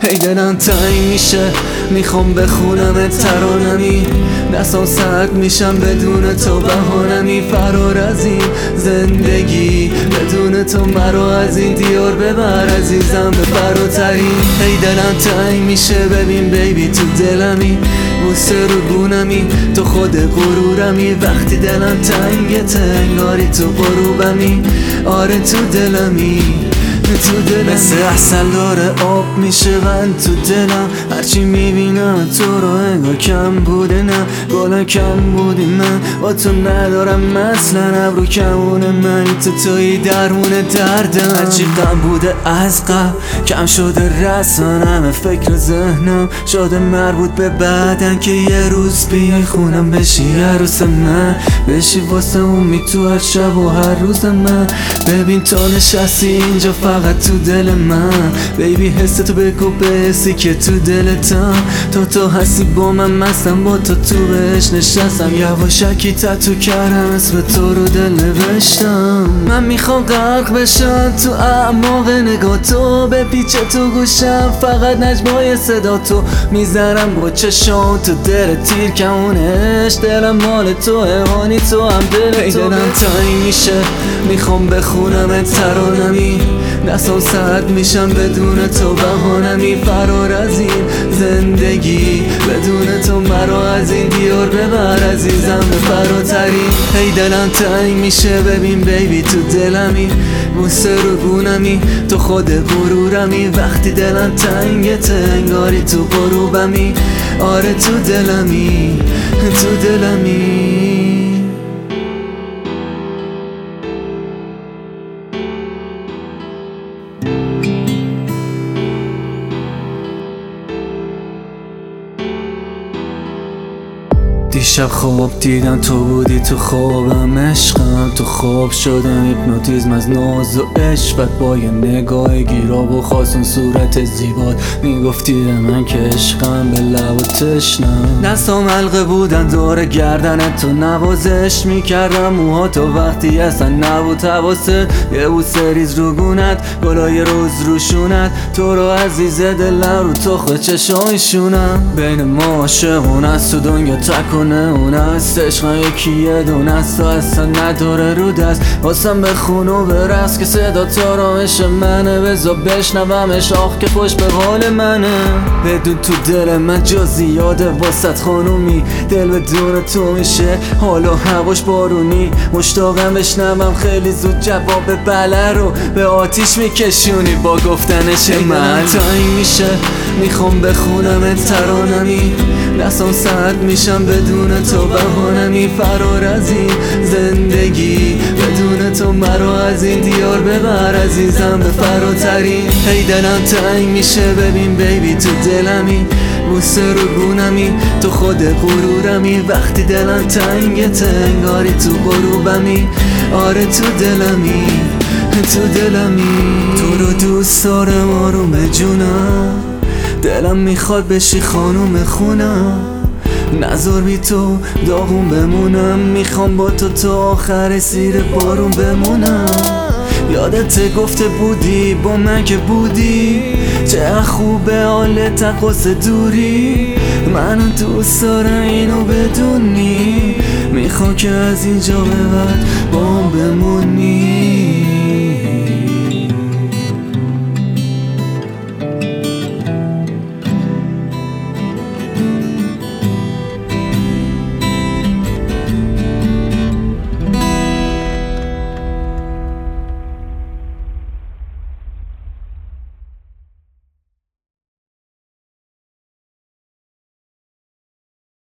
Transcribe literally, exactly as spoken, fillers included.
هی دلم تنگ میشه میخوام بخونم ترانمی، دستام سرد میشم بدون تو بهانمی. فرار از این زندگی بدون تو مرا از این دیار ببر عزیزم به فراترین. هی دلم تنگ میشه ببین بیبی تو دلمی، بوسه رو گونمی تو خود غرورمی. وقتی دلم تنگه تنگاری تو غروبمی، آره تو دلمی تو دلم مثل اصل داره آب میشه من تو دلم. هرچی میبینم تو رو انگار کم بوده، نه گلا کم بودی من با تو ندارم اصلا. ابرو کمونه من تو توی درمون دردم. هرچی غم بوده از قبل کم شده رسانم، فکر ذهنم شده مربوط به بعدن که یه روز بیای خونم بشی عروس من، بشی واسه امی تو هر شب و هر روز من. ببین تو نشستی اینجا فقط تو دل من، بیبی حس تو بگو به حسی که تو دلتم. تا تو هستی با من مستم با تو تو بهش نشستم، یواشکی تتو کردم اسم تو رو دل نوشتم. من میخوام غرق بشم تو اعماق نگاه تو، به پیچ تو گوشم فقط نجمای صدا تو میزنم با چشام تو دل تیر کمونش. دلم مال تو هانی تو هم دل تو. دلم تنگ میشه میخوام بخونم ترانمی، دستام سرد میشم بدون تو بهانمی. فرار از این زندگی بدون تو مرا از این دیار ببر عزیزم به فراترین. هی دلم تنگ میشه ببین بیبی تو دلمی، بوسه رو گونمی تو خود غرورمی. وقتی دلم تنگه تنگاری تو غروبمی، آره تو دلمی تو دلمی. دیشب خواب دیدم تو بودی تو خوابم عشقم، تو خواب شدم هیپنوتیزم از ناز و عشقت. با یه نگاه گیراب و خواستون صورت زیبات میگفتی به من که عشقم به لب و تشنم. دستام حلقه بودن دور گردنت تو نوازش میکردم، موها تو وقتی اصلا نبود حواست. یه بوسه ریز رو گونت گلای روز روشونت، تو رو عزیز دلم رو تو خود چشایشونم. بین ما عاشقون است تو دنیا تکونه اون است، عشقم یکی یه دونه است تو اصلا نداره رو دست. واسم بخون و برس که صدا تا رامش منه، بزا بشنومش آخ که خوش به حال منه. بدون تو دل من جا زیاده واسط خانومی، دل بدون تو میشه حالا هواش بارونی. مشتاقم بشنوم خیلی زود جواب بله رو به آتیش میکشونی با گفتنش من. تنگ میشه میخوام بخونم ترانمی، دستام سرد میشم بدون تو بهانمی. فرار از این زندگی بدون تو مرا از این دیار ببر عزیزم به فراترین. هی دلم تنگ میشه ببین بیبی تو دلمی، بوسه رو گونمی تو خود غرورمی. وقتی دلم تنگه تنگاری تو غروبمی، آره تو دلمی تو دلمی. تو رو دوست دارم آروم جونم، دلم میخواد بشی خانوم خونم. نذار بی تو داغون بمونم، میخوام با تو تا آخر زیر بارون بمونم. یادت گفته بودی با من که بودی چه خوبه حالت قصد دوری. من دوست دارم اینو بدونی، میخوام که از اینجا به بعد با هم بمونی.